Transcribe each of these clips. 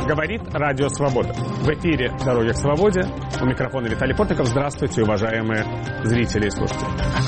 Говорит Радио Свобода. В эфире «Дороги к свободе». У микрофона Виталий Портников. Здравствуйте, уважаемые зрители и слушатели.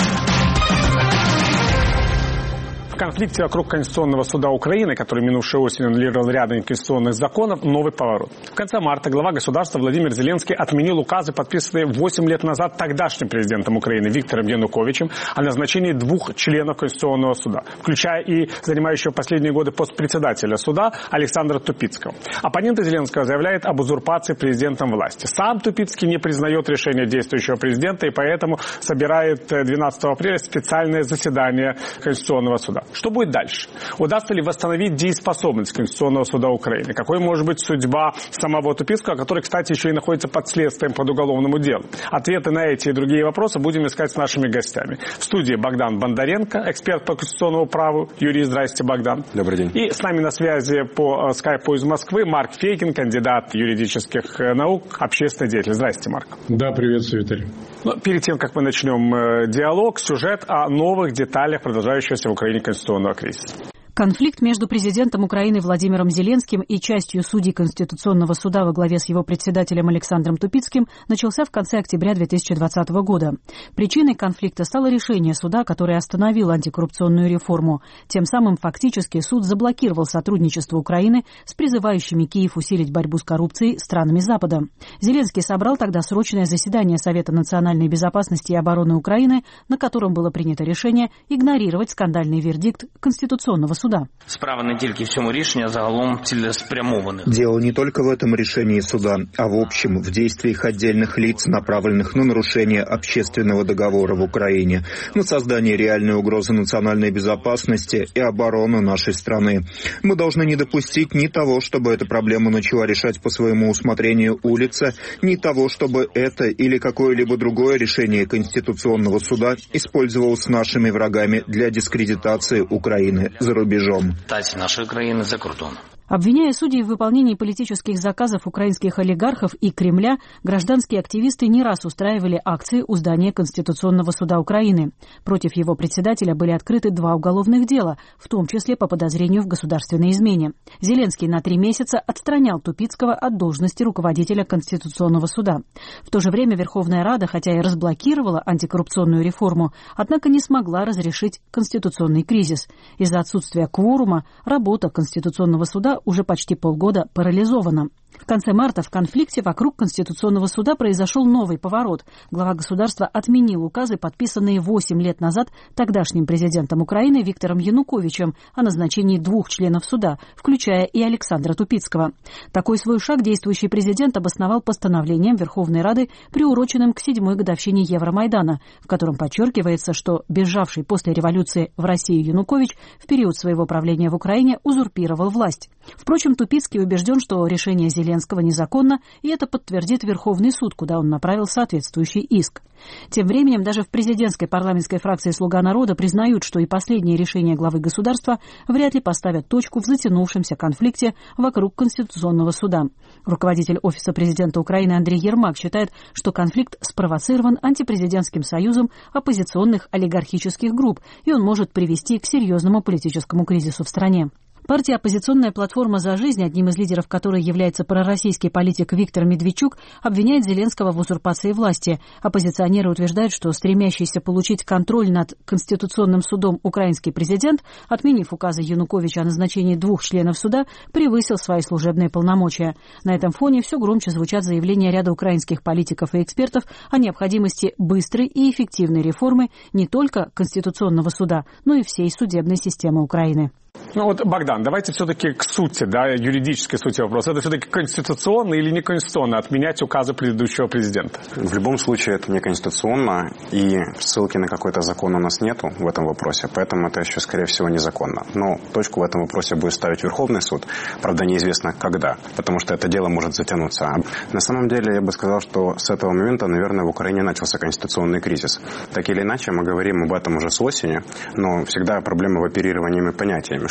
В конфликте вокруг Конституционного суда Украины, который минувшей осенью аннулировал ряд неконституционных законов, новый поворот. В конце марта глава государства Владимир Зеленский отменил указы, подписанные 8 лет назад тогдашним президентом Украины Виктором Януковичем о назначении 2 членов Конституционного суда, включая и занимающего последние годы пост председателя суда Александра Тупицкого. Оппоненты Зеленского заявляют об узурпации президентом власти. Сам Тупицкий не признает решение действующего президента и поэтому собирает 12 апреля специальное заседание Конституционного суда. Что будет дальше? Удастся ли восстановить дееспособность Конституционного суда Украины? Какой может быть судьба самого Тупицкого, который, кстати, еще и находится под следствием под уголовному делу? Ответы на эти и другие вопросы будем искать с нашими гостями. В студии Богдан Бондаренко, эксперт по конституционному праву. Юрий, здрасте, Богдан. Добрый день. И с нами на связи по скайпу из Москвы Марк Фейгин, кандидат юридических наук, общественный деятель. Здрасте, Марк. Да, приветствую, Виталий. Перед тем, как мы начнем диалог, сюжет о новых деталях продолжающегося в Украине конституционного кризиса. Конфликт между президентом Украины Владимиром Зеленским и частью судей Конституционного суда во главе с его председателем Александром Тупицким начался в конце октября 2020 года. Причиной конфликта стало решение суда, которое остановило антикоррупционную реформу. Тем самым фактически суд заблокировал сотрудничество Украины с призывающими Киев усилить борьбу с коррупцией странами Запада. Зеленский собрал тогда срочное заседание Совета национальной безопасности и обороны Украины, на котором было принято решение игнорировать скандальный вердикт Конституционного суда. Справа не тільки в цьому рішенні, а загалом цілеспрямованих. Дело не только в этом решении суда, а в общем в действиях отдельных лиц, направленных на нарушение общественного договора в Украине, на создание реальной угрозы национальной безопасности и оборону нашей страны. Мы должны не допустить ни того, чтобы эту проблему начала решать по своему усмотрению улица, ни того, чтобы это или какое-либо другое решение Конституционного суда использовалось нашими врагами для дискредитации Украины за рубежом. Нашей країни за кордоном. Обвиняя судей в выполнении политических заказов украинских олигархов и Кремля, гражданские активисты не раз устраивали акции у здания Конституционного суда Украины. Против его председателя были открыты 2 уголовных дела, в том числе по подозрению в государственной измене. Зеленский на 3 месяца отстранял Тупицкого от должности руководителя Конституционного суда. В то же время Верховная Рада, хотя и разблокировала антикоррупционную реформу, однако не смогла разрешить конституционный кризис. Из-за отсутствия кворума работа Конституционного суда уже почти полгода парализована. В конце марта в конфликте вокруг Конституционного суда произошел новый поворот. Глава государства отменил указы, подписанные 8 лет назад тогдашним президентом Украины Виктором Януковичем о назначении 2 членов суда, включая и Александра Тупицкого. Такой свой шаг действующий президент обосновал постановлением Верховной Рады, приуроченным к 7-й годовщине Евромайдана, в котором подчеркивается, что бежавший после революции в Россию Янукович в период своего правления в Украине узурпировал власть. Впрочем, Тупицкий убежден, что решение Зеленского незаконно, и это подтвердит Верховный суд, куда он направил соответствующий иск. Тем временем даже в президентской парламентской фракции «Слуга народа» признают, что и последние решения главы государства вряд ли поставят точку в затянувшемся конфликте вокруг Конституционного суда. Руководитель Офиса президента Украины Андрей Ермак считает, что конфликт спровоцирован антипрезидентским союзом оппозиционных олигархических групп, и он может привести к серьезному политическому кризису в стране. Партия «Оппозиционная платформа за жизнь», одним из лидеров которой является пророссийский политик Виктор Медведчук, обвиняет Зеленского в узурпации власти. Оппозиционеры утверждают, что стремящийся получить контроль над Конституционным судом украинский президент, отменив указы Януковича о назначении 2 членов суда, превысил свои служебные полномочия. На этом фоне все громче звучат заявления ряда украинских политиков и экспертов о необходимости быстрой и эффективной реформы не только Конституционного суда, но и всей судебной системы Украины. Богдан, давайте все-таки к сути, юридической сути вопроса. Это все-таки конституционно или не конституционно отменять указы предыдущего президента? В любом случае это не конституционно, и ссылки на какой-то закон у нас нету в этом вопросе, поэтому это еще, скорее всего, незаконно. Но точку в этом вопросе будет ставить Верховный суд, правда, неизвестно когда, потому что это дело может затянуться. На самом деле, я бы сказал, что с этого момента, наверное, в Украине начался конституционный кризис. Так или иначе, мы говорим об этом уже с осени, но всегда проблема в оперировании понятиями,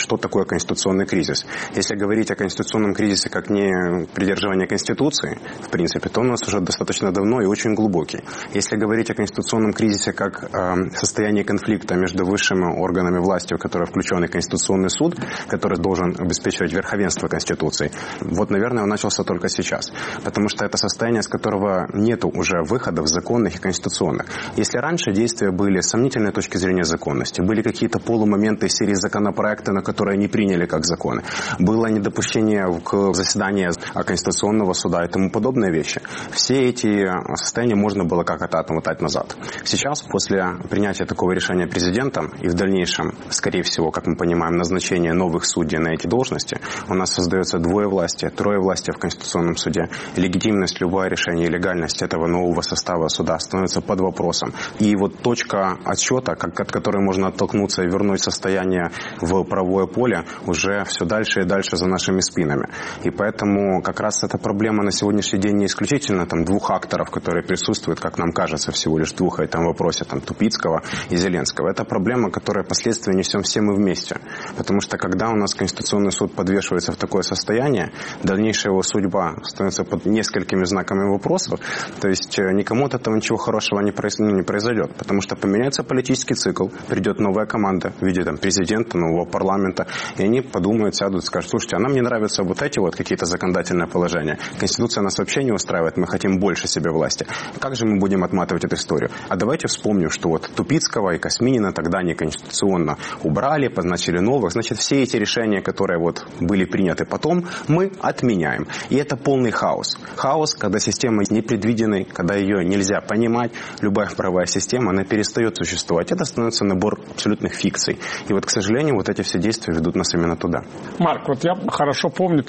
что такое конституционный кризис. Если говорить о конституционном кризисе как не придерживание Конституции, в принципе, то он у нас уже достаточно давно и очень глубокий. Если говорить о конституционном кризисе как состоянии конфликта между высшими органами власти, в которые включен и Конституционный суд, который должен обеспечивать верховенство Конституции, вот, наверное, он начался только сейчас. Потому что это состояние, с которого нет уже выходов законных и конституционных. Если раньше действия были с сомнительной точки зрения законности, были какие-то полумоменты из серии законопроекта, на которые не приняли как законы, было недопущение к заседанию Конституционного суда и тому подобные вещи, все эти состояния можно было как-то отмотать назад. Сейчас, после принятия такого решения президентом и в дальнейшем, скорее всего, как мы понимаем, назначения новых судей на эти должности, у нас создается двое власти, трое власти в Конституционном суде. Легитимность, любое решение и легальность этого нового состава суда становится под вопросом. И вот точка отсчета, от которой можно оттолкнуться и вернуть состояние в правовое поле, уже все дальше и дальше за нашими спинами. И поэтому как раз эта проблема на сегодняшний день не исключительно двух акторов, которые присутствуют, как нам кажется, всего лишь двух в этом вопросе, Тупицкого и Зеленского. Это проблема, которая последствия несем все мы вместе. Потому что когда у нас Конституционный суд подвешивается в такое состояние, дальнейшая его судьба становится под несколькими знаками вопросов, то есть никому от этого ничего хорошего не произойдет. Потому что поменяется политический цикл, придет новая команда в виде президента, нового парламента, и они подумают, сядут, скажут: слушайте, а нам не нравятся вот эти какие-то законодательные положения. Конституция нас вообще не устраивает, мы хотим больше себе власти. Как же мы будем отматывать эту историю? А давайте вспомним, что Тупицкого и Косминина тогда неконституционно убрали, назначили новых. Значит, все эти решения, которые были приняты потом, мы отменяем. И это полный хаос. Хаос, когда система непредвиденной, когда ее нельзя понимать, любая правовая система, она перестает существовать. Это становится набор абсолютных фикций. И к сожалению, эти все действия ведут нас именно туда. Марк, я хорошо помню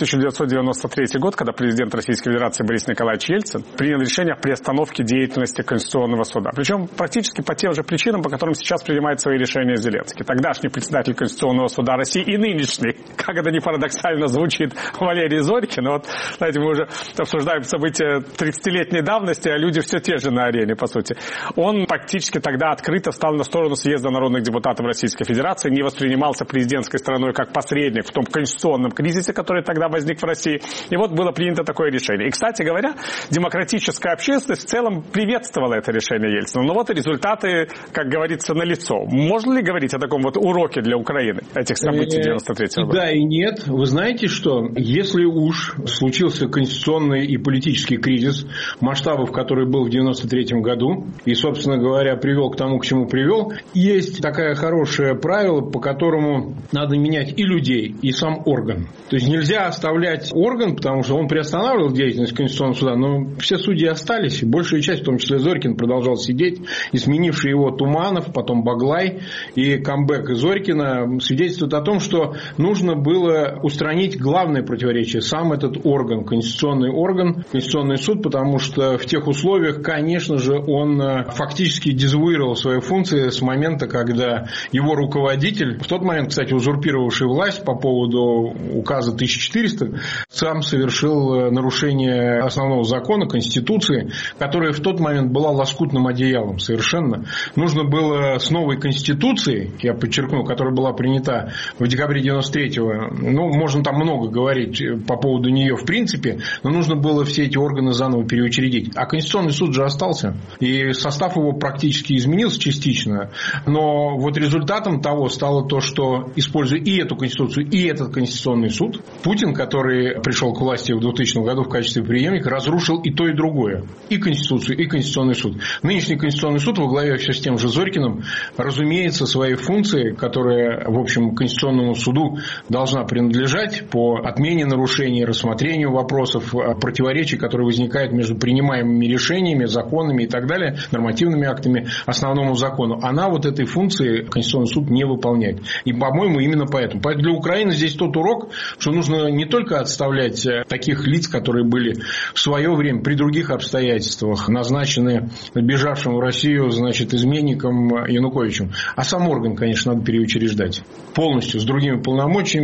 1993 год, когда президент Российской Федерации Борис Николаевич Ельцин принял решение о приостановке деятельности Конституционного суда. Причем практически по тем же причинам, по которым сейчас принимает свои решения Зеленский. Тогдашний председатель Конституционного суда России и нынешний, как это не парадоксально звучит, Валерий Зорькин. Знаете, мы уже обсуждаем события 30-летней давности, а люди все те же на арене, по сути. Он практически тогда открыто встал на сторону съезда народных депутатов Российской Федерации, не воспринимался президентской стороной как посредник в том конституционном кризисе, который тогда возник в России. И было принято такое решение. И, кстати говоря, демократическая общественность в целом приветствовала это решение Ельцина. Но и результаты, как говорится, налицо. Можно ли говорить о таком уроке для Украины, этих событий 93-го года? Да и нет. Вы знаете, что если уж случился конституционный и политический кризис, масштабов, который был в 93-м году, и, собственно говоря, привел к тому, к чему привел, есть такое хорошее правило, по которому надо менять и людей, и сам орган. То есть нельзя оставлять орган, потому что он приостанавливал деятельность Конституционного суда, но все судьи остались, и большая часть, в том числе Зорькин, продолжал сидеть, и сменивший его Туманов, потом Баглай и камбэк Зорькина свидетельствуют о том, что нужно было устранить главное противоречие, сам этот орган, конституционный орган, Конституционный суд, потому что в тех условиях, конечно же, он фактически дезавуировал свои функции с момента, когда его руководитель, в тот момент, кстати, узурпировавший власть по поводу указа 1400, сам совершил нарушение основного закона, Конституции, которая в тот момент была лоскутным одеялом совершенно. Нужно было с новой Конституцией, я подчеркну, которая была принята в декабре 93-го, можно там много говорить по поводу нее в принципе, но нужно было все эти органы заново переучредить. А Конституционный суд же остался, и состав его практически изменился частично, но результатом того стало то, что, используя и эту Конституцию, и этот Конституционный суд, Путин, который пришел к власти в 2000 году в качестве преемника, разрушил и то, и другое. И Конституцию, и Конституционный суд. Нынешний Конституционный суд во главе все с тем же Зорькиным, разумеется, свои функции, которые, в общем, Конституционному суду должна принадлежать по отмене нарушений, рассмотрению вопросов, противоречий, которые возникают между принимаемыми решениями, законами и так далее, нормативными актами, основному закону. Она этой функции Конституционный суд не выполняет. И, по-моему, именно поэтому. Поэтому для Украины здесь тот урок, что нужно не только отставлять таких лиц, которые были в свое время при других обстоятельствах назначены бежавшим в Россию, изменником Януковичем, а сам орган, конечно, надо переучреждать полностью, с другими полномочиями,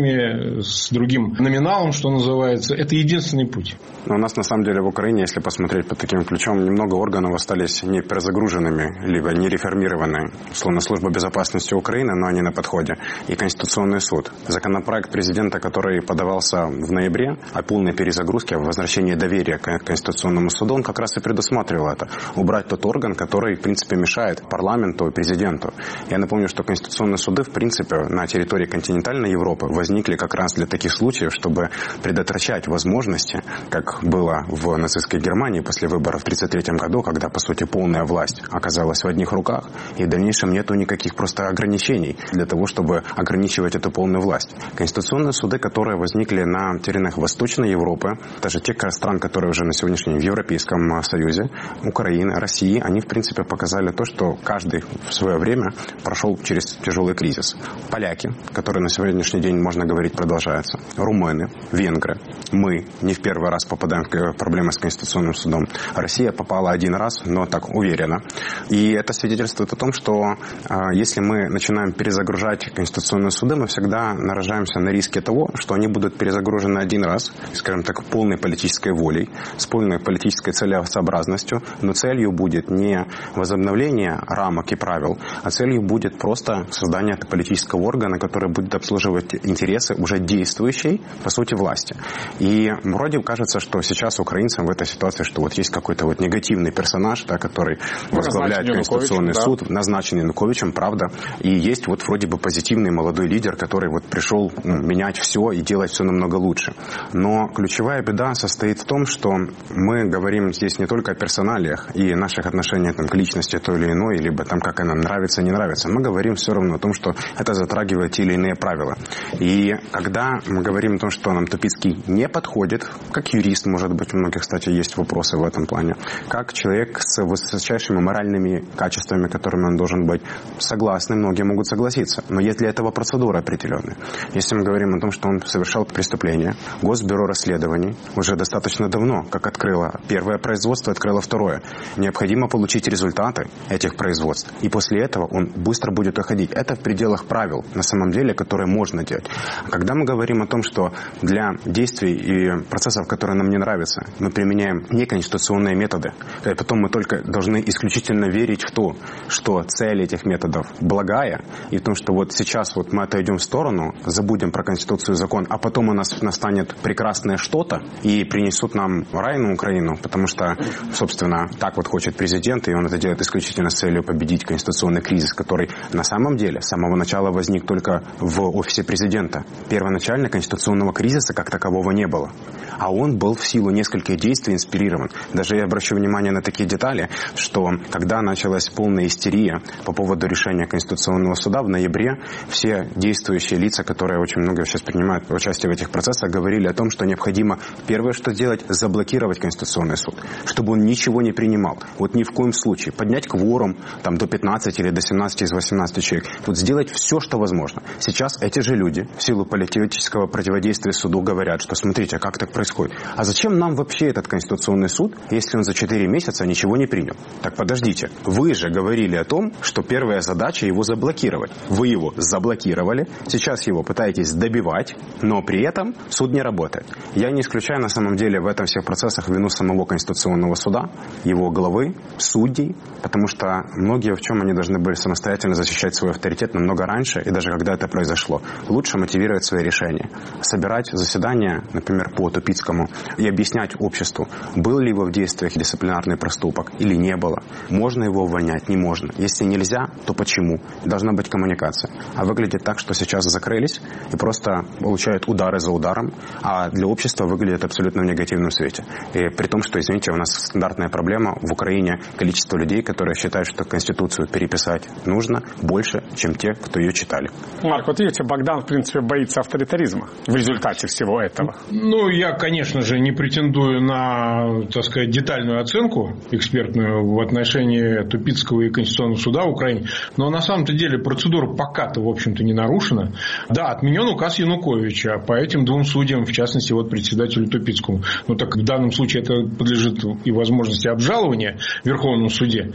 фамилиями, с другим номиналом, что называется. Это единственный путь. Но у нас на самом деле в Украине, если посмотреть под таким ключом, немного органов остались не перезагруженными, либо не реформированы. Словно Служба безопасности Украины, но они на подходе. И Конституционный суд. Законопроект президента, который подавался в ноябре о полной перезагрузке, о возвращении доверия к Конституционному суду, он как раз и предусматривал это. Убрать тот орган, который, в принципе, мешает парламенту и президенту. Я напомню, что конституционные суды, в принципе, на территории континентальной Европы возникли как раз для таких случаев, чтобы предотвращать возможности, как было в нацистской Германии после выборов в 1933 году, когда, по сути, полная власть оказалась в одних руках, и в дальнейшем нету никаких просто ограничений для того, чтобы ограничивать эту полную власть. Конституционные суды, которые возникли на теренах Восточной Европы, даже тех стран, которые уже на сегодняшний день в Европейском Союзе, Украины, России, они, в принципе, показали то, что каждый в свое время прошел через тяжелый кризис. Поляки, которые на сегодняшний день, можно говорить, продолжаются. Румыны, венгры. Мы не в первый раз попадаем в проблемы с Конституционным судом. Россия попала один раз, но так уверенно. И это свидетельствует о том, что если мы начинаем перезагружать конституционные суды, мы всегда наражаемся на риске того, что они будут перезагружены один раз, скажем так, полной политической волей, с полной политической целесообразностью, но целью будет не возобновление рамок и правил, а целью будет просто создание политического органа, который будет обслуживать интересы уже действующей, по сути, власти. И вроде кажется, что сейчас украинцам в этой ситуации, что вот есть какой-то вот негативный персонаж, да, который возглавляет Конституционный суд, назначен Януковичем, правда, и есть вот вроде бы позитивный молодой лидер, который вот пришел менять все и делать все намного лучше. Но ключевая беда состоит в том, что мы говорим здесь не только о персоналиях и наших отношениях там, к личности той или иной, либо там, как она нравится, не нравится. Мы говорим все равно о том, что это затрагивает те или иные правила. И когда мы говорим о том, что нам Тупицкий не подходит, как юрист, может быть, у многих, кстати, есть вопросы в этом плане, как человек с высочайшими моральными качествами, которыми он должен быть, согласны, многие могут согласиться. Но есть для этого процедура определенная. Если мы говорим о том, что он совершал преступление, Госбюро расследований уже достаточно давно, как открыло первое производство, открыло второе. Необходимо получить результаты этих производств. И после этого он быстро будет уходить. Это в пределах правил, на самом деле, которые можно делать. Когда мы говорим о том, что для действий и процессов, которые нам не нравятся, мы применяем неконституционные методы, и потом мы только должны исключительно верить в то, что цель этих методов благая, и в том, что вот сейчас вот мы отойдем в сторону, забудем про Конституцию и закон, а потом у нас настанет прекрасное что-то и принесут нам рай на Украину, потому что, собственно, так вот хочет президент, и он это делает исключительно с целью победить конституционный кризис, который на самом деле с самого начала возник только в офисе президента. Первоначально конституционного кризиса как такового не было. А он был в силу нескольких действий инспирирован. Даже я обращу внимание на такие детали, что когда началась полная истерия по поводу решения Конституционного суда в ноябре, все действующие лица, которые очень много сейчас принимают участие в этих процессах, говорили о том, что необходимо первое, что сделать, заблокировать Конституционный суд, чтобы он ничего не принимал. Вот ни в коем случае. Поднять кворум там, до 15 или до 17 из 18 человек. Вот сделать все, что возможно. Сейчас эти же люди в силу политического противодействия суду говорят, что смотрите, как так происходит. А зачем нам вообще этот Конституционный суд, если он за 4 месяца ничего не принял? Так подождите. Вы же говорили о том, что первая задача его заблокировать. Вы его заблокировали. Сейчас его пытаетесь добивать, но при этом суд не работает. Я не исключаю на самом деле в этом всех процессах вину самого Конституционного суда, его главы, судей, потому что многие в чем они должны были самостоятельно защищать свой авторитет намного раньше, и даже когда это произошло. Лучше мотивировать свои решения. Собирать заседания, например, по Тупицкому, и объяснять обществу, был ли его в действиях дисциплинарный проступок или не было. Можно его увольнять, не можно. Если нельзя, то почему? Должна быть коммуникация. А выглядит так, что сейчас закрылись и просто получают удары за ударом, а для общества выглядит абсолютно в негативном свете. И при том, что, извините, у нас стандартная проблема в Украине количество людей, которые считают, что Конституцию переписать нужно, больше, чем те, кто ее читали. Марк, вот видите, Богдан, в принципе, боится авторитаризма в результате всего этого. Ну, я, конечно же, не претендую на, так сказать, детальную оценку экспертную в отношении Тупицкого и Конституционного суда в Украине, но на самом-то деле процедура пока-то, в общем-то, не нарушена. Да, отменен указ Януковича по этим двум судьям, в частности, вот председателю Тупицкому. Ну, так в данном случае это подлежит и возможности обжалования в Верховном суде.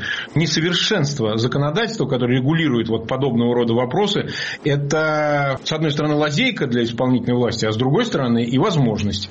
Несовершенство законодательства, которое регулирует вот подобного рода вопросы, это, с одной стороны, лазейка для исполнительной власти, а с другой стороны и возможность.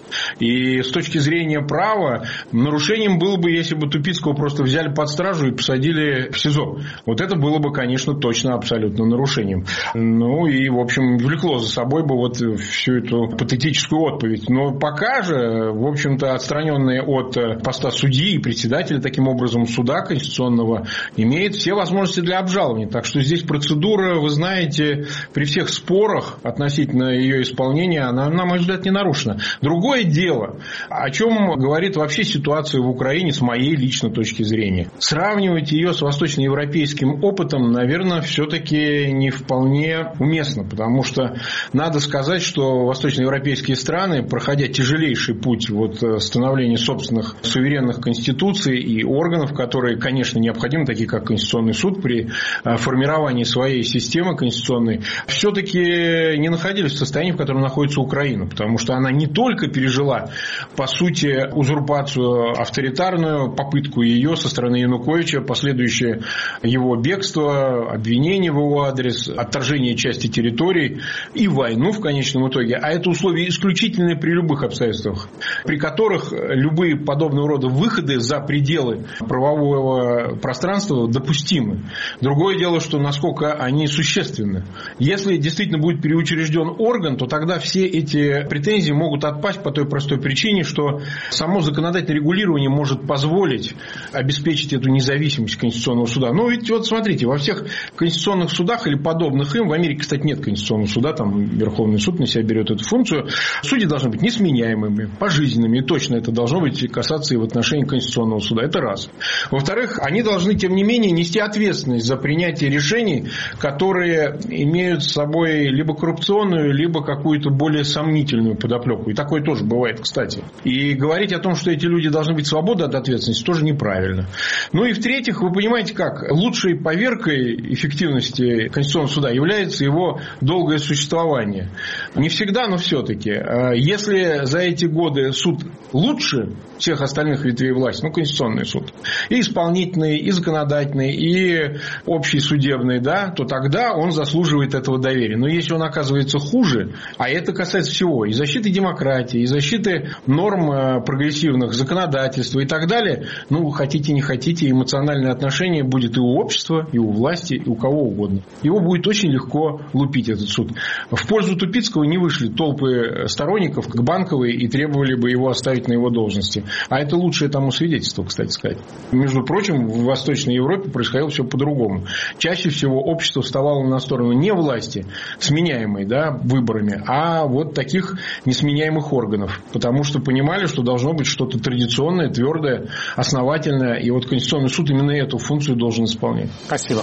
И с точки зрения права нарушением было бы, если бы Тупицкого просто взяли под стражу и посадили в СИЗО. Вот это было бы, конечно, точно абсолютно нарушением. Ну и, в общем, влекло за собой бы вот всю эту патетическую отповедь. Но пока же, в общем-то, отстраненные от поста судьи и председателя, таким образом, суда конституционного, имеет все возможности для обжалования. Так что здесь процедура, вы знаете, при всех спорах относительно ее исполнения, она, на мой взгляд, не нарушена. Другое дело, о чем говорит вообще ситуация в Украине с моей личной точки зрения. Сравнивать ее с восточноевропейским опытом, наверное, все-таки не вполне уместно, потому что надо сказать, что восточноевропейские страны, проходя тяжелейший путь становления собственных суверенных конституций и органов, которые, конечно, необходимы, такие как Конституционный суд, при формировании своей системы конституционной, все-таки не находились в состоянии, в котором находится Украина, потому что она не только пережила, по сути, узурпацию авторитарную, попытку ее со стороны Януковича, последующее его бегство, обвинение в его адрес, отторжение части территорий и войну в конечном итоге. А это условия исключительные при любых обстоятельствах, при которых любые подобного рода выходы за пределы правового пространства допустимы. Другое дело, что насколько они существенны. Если действительно будет переучрежден орган, то тогда все эти претензии могут отпасть по той простой причине, что само законодательное регулирование может позволить обеспечить эту независимость Конституционного суда. Ну, ведь вот смотрите, во всех конституционных судах или подобных им, в Америке, кстати, нет Конституционного суда, там Верховный суд на себя берет эту функцию, судьи должны быть несменяемыми, пожизненными, и точно это должно быть касаться и в отношении Конституционного суда. Это раз. Во-вторых, они должны, тем не менее, нести ответственность за принятие решений, которые имеют с собой либо коррупционную, либо какую-то более сомнительную подоплеку. И такое тоже бывает, кстати. И говорить о том, что эти люди должны быть свободны от ответственности, тоже неправильно. Ну и в-третьих, вы понимаете как, лучшей поверкой эффективности Конституционного суда является его долгое существование. Не всегда, но все-таки. Если за эти годы суд лучше всех остальных ветвей власти, Конституционный суд, и исполнительный, и законодательный, и общий судебный, да, то тогда он заслуживает этого доверия. Но если он оказывается хуже, а это касается всего, и защиты демократии, и защиты норм прогрессивных законодательства и так далее, хотите не хотите, эмоциональное отношение будет и у общества, и у власти, и у кого угодно. Его будет очень легко лупить, этот суд. В пользу Тупицкого не вышли толпы сторонников к Банковой и требовали бы его оставить на его должности. А это лучшее тому свидетельство, кстати сказать. Между прочим, в Восточной Европе происходило все по-другому. Чаще всего общество вставало на сторону не власти, сменяемой, да, выборами, а вот таких несменяемых органов. Потому что понимали, что должно быть что-то традиционное, твердое, основательное. И вот Конституционный суд именно эту функцию должен исполнять. Спасибо.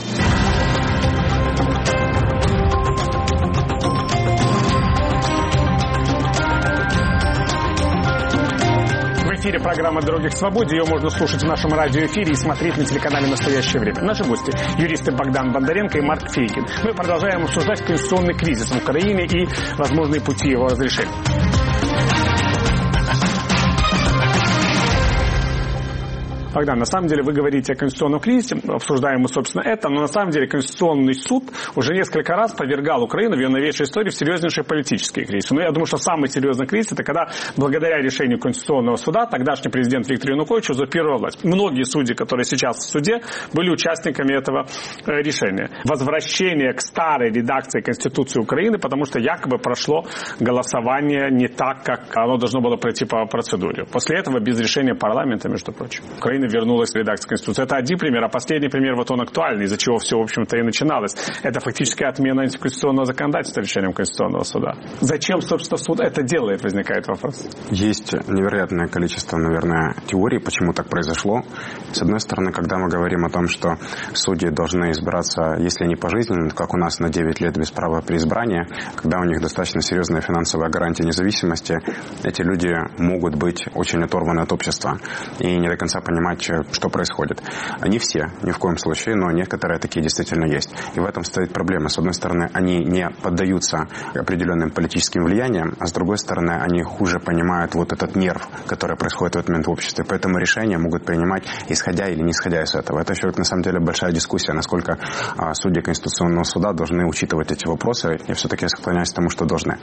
В эфире программа «Дороги к свободе». Ее можно слушать в нашем радиоэфире и смотреть на телеканале «Настоящее время». Наши гости – юристы Богдан Бондаренко и Марк Фейгин. Мы продолжаем обсуждать конституционный кризис в Украине и возможные пути его разрешения. Богдан, на самом деле вы говорите о конституционном кризисе, обсуждаем мы, собственно, это, но на самом деле Конституционный суд уже несколько раз повергал Украину в ее новейшей истории в серьезнейший политический кризис. Но я думаю, что самый серьезный кризис – это когда, благодаря решению Конституционного суда, тогдашний президент Виктор Янукович узурпировал власть. Многие судьи, которые сейчас в суде, были участниками этого решения. Возвращение к старой редакции Конституции Украины, потому что якобы прошло голосование не так, как оно должно было пройти по процедуре. После этого без решения парламента, между прочим, Украина вернулась в редакцию Конституции. Это один пример, а последний пример, вот он актуальный, из-за чего все, в общем-то, и начиналось. Это фактически отмена антиконституционного законодательства решением Конституционного суда. Зачем, собственно, суд это делает, возникает вопрос. Есть невероятное количество, наверное, теорий, почему так произошло. С одной стороны, когда мы говорим о том, что судьи должны избираться, если не пожизненно, как у нас на 9 лет без права переизбрания, когда у них достаточно серьезная финансовая гарантия независимости, эти люди могут быть очень оторваны от общества и не до конца понимать, понимать, что происходит. Не все, ни в коем случае, но некоторые такие действительно есть. И в этом стоит проблема. С одной стороны, они не поддаются определенным политическим влияниям, а с другой стороны, они хуже понимают вот этот нерв, который происходит в этот момент в обществе. Поэтому решения могут принимать, исходя или не исходя из этого. Это еще, на самом деле, большая дискуссия, насколько судьи Конституционного суда должны учитывать эти вопросы. Я все-таки склоняюсь к тому, что должны.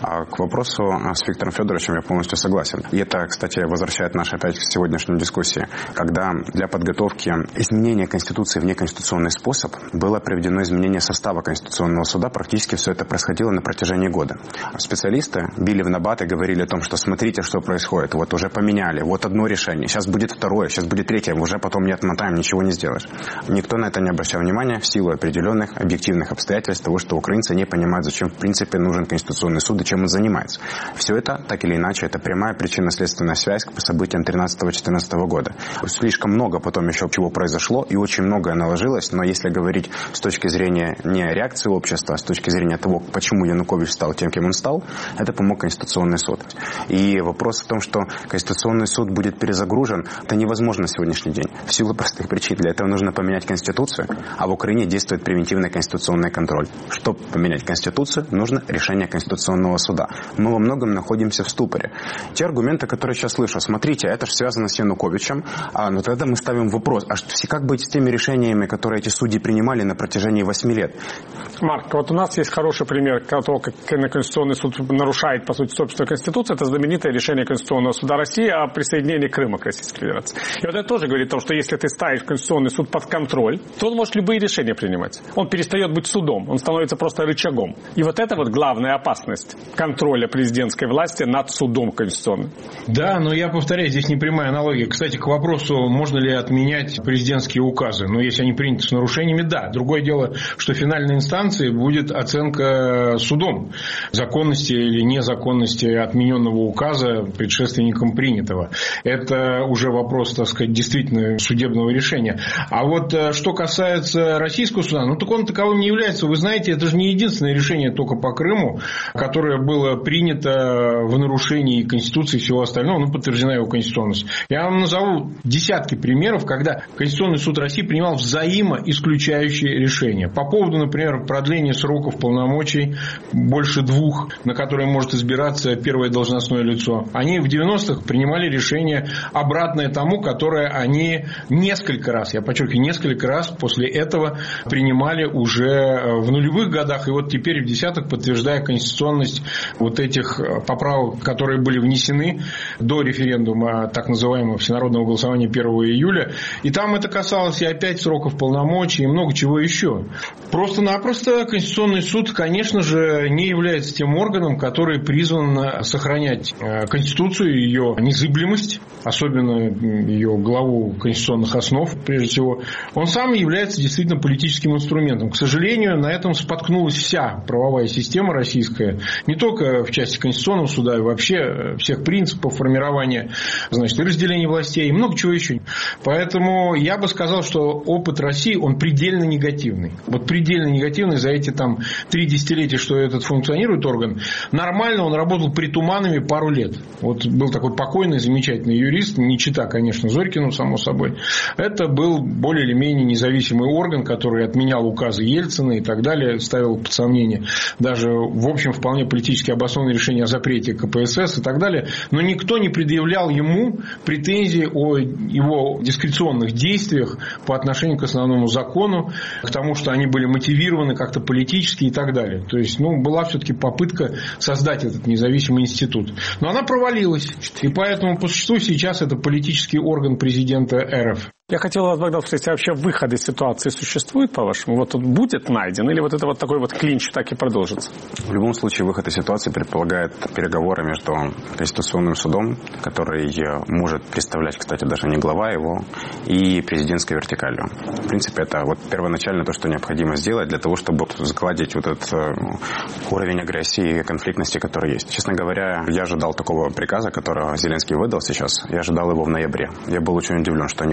К вопросу с Виктором Федоровичем я полностью согласен. И это, кстати, возвращает нас опять к сегодняшней дискуссии, когда для подготовки изменения Конституции в неконституционный способ было проведено изменение состава Конституционного суда. Практически все это происходило на протяжении года. Специалисты били в набат и говорили о том, что смотрите, что происходит. Вот уже поменяли, вот одно решение, сейчас будет второе, сейчас будет третье, уже потом не отмотаем, ничего не сделаешь. Никто на это не обращал внимания в силу определенных объективных обстоятельств того, что украинцы не понимают, зачем в принципе нужен Конституционный суд и чем он занимается. Все это, так или иначе, это прямая причинно-следственная связь к событиям 13-14 года. Слишком много потом еще чего произошло, и очень многое наложилось, но если говорить с точки зрения не реакции общества, а с точки зрения того, почему Янукович стал тем, кем он стал, это помог Конституционный суд. И вопрос в том, что Конституционный суд будет перезагружен, это невозможно на сегодняшний день. В силу простых причин. Для этого нужно поменять Конституцию, а в Украине действует превентивный конституционный контроль. Чтобы поменять Конституцию, нужно решение Конституционного суда. Мы во многом находимся в ступоре. Те аргументы, которые я сейчас слышу, смотрите, это же связано с Януковичем, но тогда мы ставим вопрос, а как быть с теми решениями, которые эти судьи принимали на протяжении 8 лет? Марк, вот у нас есть хороший пример того, как Конституционный суд нарушает, по сути, собственную Конституцию. Это знаменитое решение Конституционного суда России о присоединении Крыма к Российской Федерации. И вот это тоже говорит о том, что если ты ставишь Конституционный суд под контроль, то он может любые решения принимать. Он перестает быть судом, он становится просто рычагом. И вот это вот главная опасность контроля президентской власти над судом конституционным. Да, но я повторяю, здесь не прямая аналогия. Кстати, к вопросу, можно ли отменять президентские указы. Но если они приняты с нарушениями, да. Другое дело, что финальной инстанцией будет оценка судом законности или незаконности отмененного указа предшественником принятого. Это уже вопрос, так сказать, действительно судебного решения. А вот что касается российского суда, ну так он таковым не является. Вы знаете, это же не единственное решение только по Крыму, которое было принято в нарушении Конституции и всего остального, ну подтверждена его конституционность. Я вам назову десятки примеров, когда Конституционный суд России принимал взаимоисключающие решения. По поводу, например, продления сроков полномочий больше 2, на которые может избираться первое должностное лицо. Они в 90-х принимали решение обратное тому, которое они несколько раз, я подчеркиваю, несколько раз после этого принимали уже в нулевых годах. И вот теперь в 10-х, подтверждая конституционность вот этих поправок, которые были внесены до референдума так называемого всенародного голосования 1 июля. И там это касалось и опять сроков полномочий, и много чего еще. Просто-напросто Конституционный суд, конечно же, не является тем органом, который призван сохранять Конституцию, ее незыблемость, особенно ее главу конституционных основ, прежде всего. Он сам является действительно политическим инструментом. К сожалению, на этом споткнулась вся правовая система российская, не только в части Конституционного суда, и вообще всех принципов формирования, значит, и разделения властей, и много чего еще. Поэтому я бы сказал, что опыт России, он предельно негативный. Вот предельно негативный за эти там 3 десятилетия, что этот функционирует орган. Нормально он работал при Туманове пару лет. Вот был такой покойный, замечательный юрист, не чита, конечно, Зорькину, само собой. Это был более или менее независимый орган, который отменял указы Ельцина и так далее, ставил под сомнение даже, в общем, вполне политически обоснованные решения о запрете КПСС и так далее. Но никто не предъявлял ему претензий о его дискреционных действиях по отношению к основному закону, к тому, что они были мотивированы как-то политически и так далее. То есть, была все-таки попытка создать этот независимый институт. Но она провалилась. И поэтому по существу сейчас это политический орган президента РФ. Я хотел вас, Богдан, спросить, а вообще выход из ситуации существует, по-вашему? Вот он будет найден, или вот это вот такой вот клинч так и продолжится? В любом случае, выход из ситуации предполагает переговоры между Конституционным судом, который может представлять, кстати, даже не глава его, и президентской вертикалью. В принципе, это вот первоначально то, что необходимо сделать для того, чтобы сгладить вот этот уровень агрессии и конфликтности, который есть. Честно говоря, я ожидал такого приказа, который Зеленский выдал сейчас. Я ожидал его в ноябре. Я был очень удивлен, что они в ноябре не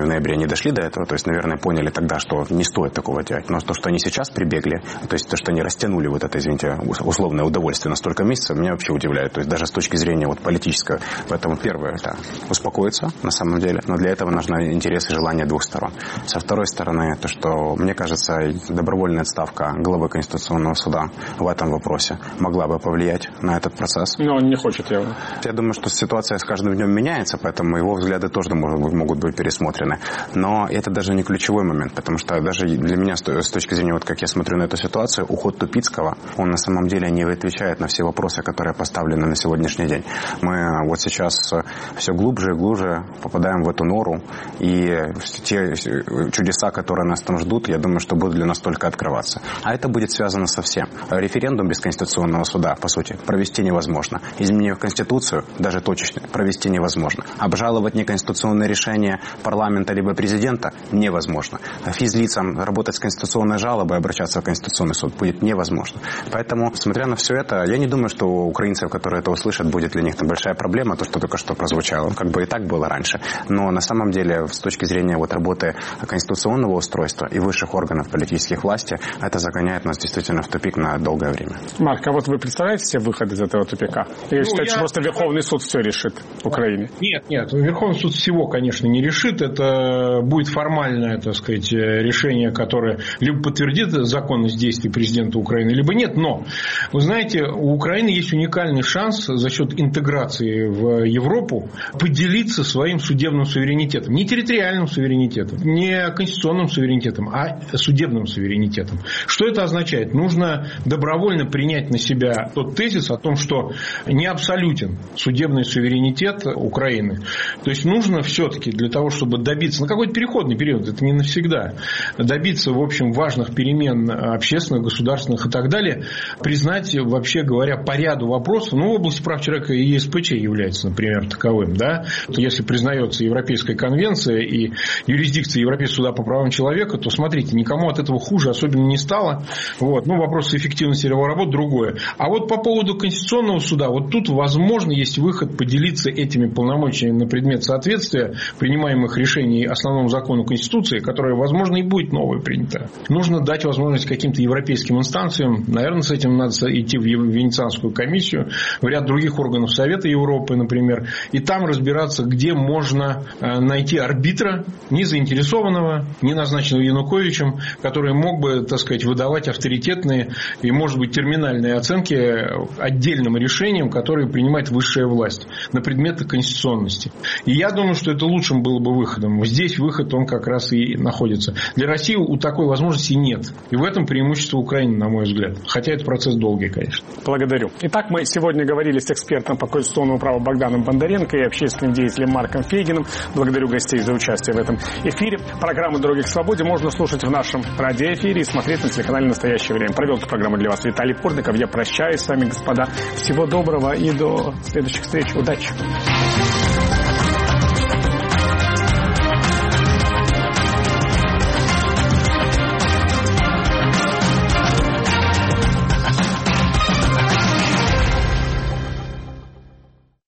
они дошли до этого, то есть, наверное, поняли тогда, что не стоит такого делать. Но то, что они сейчас прибегли, то есть то, что они растянули вот это, извините, условное удовольствие на столько месяцев, меня вообще удивляет. То есть даже с точки зрения вот политического. Поэтому первое, это успокоиться на самом деле, но для этого нужны интересы и желания двух сторон. Со второй стороны, то, что, мне кажется, добровольная отставка главы Конституционного суда в этом вопросе могла бы повлиять на этот процесс. Но он не хочет его. Я думаю, что ситуация с каждым днем меняется, поэтому его взгляды тоже могут быть пересмотрены. Но это даже не ключевой момент, потому что даже для меня, с точки зрения, вот как я смотрю на эту ситуацию, уход Тупицкого, он на самом деле не отвечает на все вопросы, которые поставлены на сегодняшний день. Мы вот сейчас все глубже и глубже попадаем в эту нору, и те чудеса, которые нас там ждут, я думаю, что будут для нас только открываться. А это будет связано со всем. Референдум без Конституционного суда, по сути, провести невозможно. Изменение в Конституцию, даже точечно, провести невозможно. Обжаловать неконституционное решение парламента либо президента невозможно. Физлицам работать с конституционной жалобой, обращаться в Конституционный суд будет невозможно. Поэтому, смотря на все это, я не думаю, что у украинцев, которые это услышат, будет для них там большая проблема, то, что только что прозвучало. Как бы и так было раньше. Но на самом деле, с точки зрения вот работы конституционного устройства и высших органов политических власти, это загоняет нас действительно в тупик на долгое время. Марк, а вот вы представляете себе выход из этого тупика? Или считаете, что просто Верховный суд все решит в Украине? Нет. Верховный суд всего, конечно, не решит. Это будет формальное, так сказать, решение, которое либо подтвердит законность действий президента Украины, либо нет. Но, вы знаете, у Украины есть уникальный шанс за счет интеграции в Европу поделиться своим судебным суверенитетом. Не территориальным суверенитетом, не конституционным суверенитетом, а судебным суверенитетом. Что это означает? Нужно добровольно принять на себя тот тезис о том, что не абсолютен судебный суверенитет Украины. То есть нужно все-таки для того, чтобы добиться, на какой-то переходный период, это не навсегда, добиться, в общем, важных перемен общественных, государственных и так далее, признать, вообще говоря, по ряду вопросов, в области прав человека и ЕСПЧ является, например, таковым, да, если признается Европейская конвенция и юрисдикция Европейского суда по правам человека, то, смотрите, никому от этого хуже особенно не стало. Вопрос эффективности его работы другое. А вот по поводу Конституционного суда, вот тут, возможно, есть выход поделиться этими полномочиями на предмет соответствия принимаемых решений основному закону Конституции, которое, возможно, и будет новое принято. Нужно дать возможность каким-то европейским инстанциям, наверное, с этим надо идти в Венецианскую комиссию, в ряд других органов Совета Европы, например, и там разбираться, где можно найти арбитра, не заинтересованного, не назначенного Януковичем, который мог бы, так сказать, выдавать авторитетные и, может быть, терминальные оценки отдельным решениям, которые принимает высшая власть на предметы конституционности. И я думаю, что это лучшим было бы выходом. Здесь выход, он как раз и находится. Для России у такой возможности нет. И в этом преимущество Украины, на мой взгляд. Хотя это процесс долгий, конечно. Благодарю. Итак, мы сегодня говорили с экспертом по конституционному праву Богданом Бондаренко и общественным деятелем Марком Фейгиным. Благодарю гостей за участие в этом эфире. Программу «Дороги к свободе» можно слушать в нашем радиоэфире и смотреть на телеканале «Настоящее время». Провел эту программу для вас Виталий Портников. Я прощаюсь с вами, господа. Всего доброго и до следующих встреч. Удачи!